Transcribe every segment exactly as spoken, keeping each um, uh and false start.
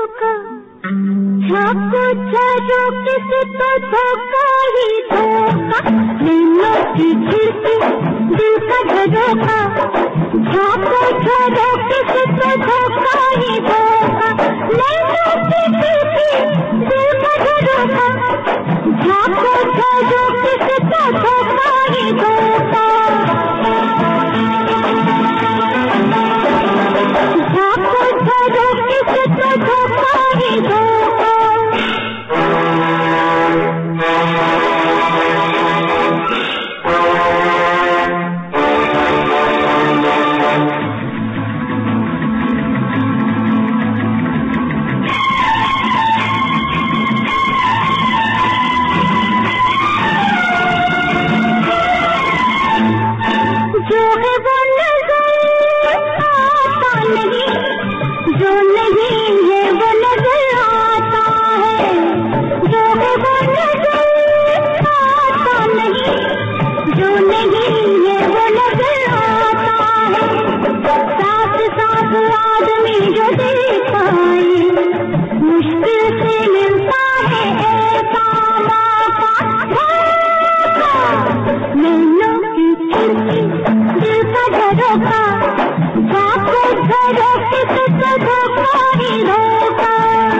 धोखा, झाको झारो किसी तो धोखा ही धोखा। नैनों की खिड़की दिल का झरोखा, झाको झारो किसी तो धोखा ही धोखा। नैनों की खिड़की दिल का झरोखा, झाको झारो किसी तो धोखा ही धोखा। झाको झारो किसी तो धोखा ही धोखा। जो है वो नजर आता नहीं, जो नहीं है वो नजर आता है। जो है वो नजर आता नहीं, जो नहीं है वो नजर आता है। साथ साथ आदमी जो दिखाए, मुश्किल से मिलता है ऐसा मौका। नैनों की खिड़की दिल का झरोखा, झाको झारो किसी तो धोखा ही धोखा।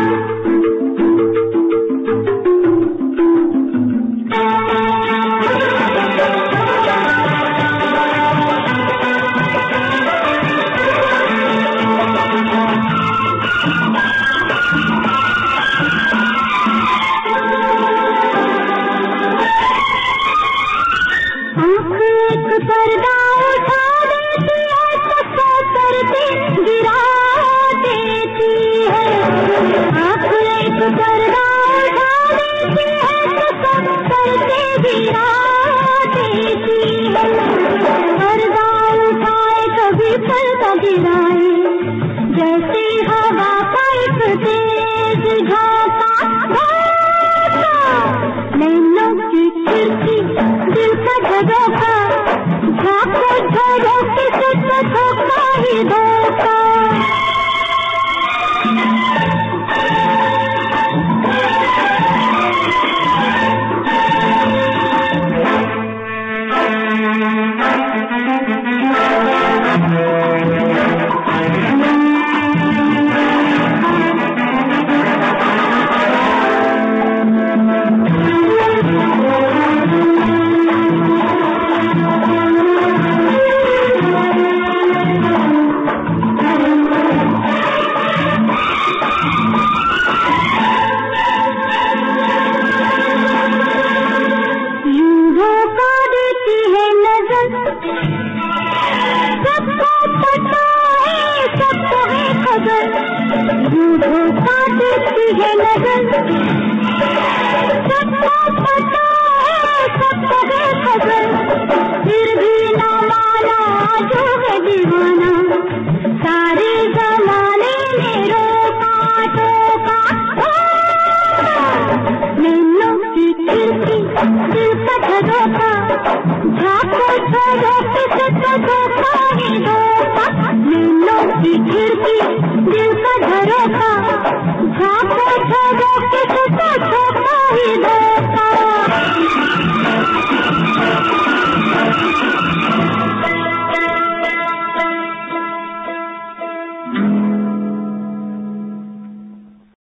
आँख एक पर्दा उठा देती है तो सौ पर्दे गिरा देती है। आँख एक पर्दा उठा देती है तो सौ पर्दे गिरा देती है। पर्दा उठाए कभी पर्दा गिराए, जैसे हवा का एक तेज झोंका। नैनों की खिड़की दिल का झरोखा, झाको झारो किसी तो धोखा ही धोखा। सबको पता है, सबको है खबर, यूं धोखा देती है नजर। सबको पता है, सबको है खबर, फिर भी ना माना जो है दीवाना। सारे जमाने ने रोका टोका। नैनों की खिड़की दिल का झरोखा, झाको झारो किसी तो धोखा ही धोखा। नैनों की खिड़की दिल का झरोखा, झाको झारो किसी तो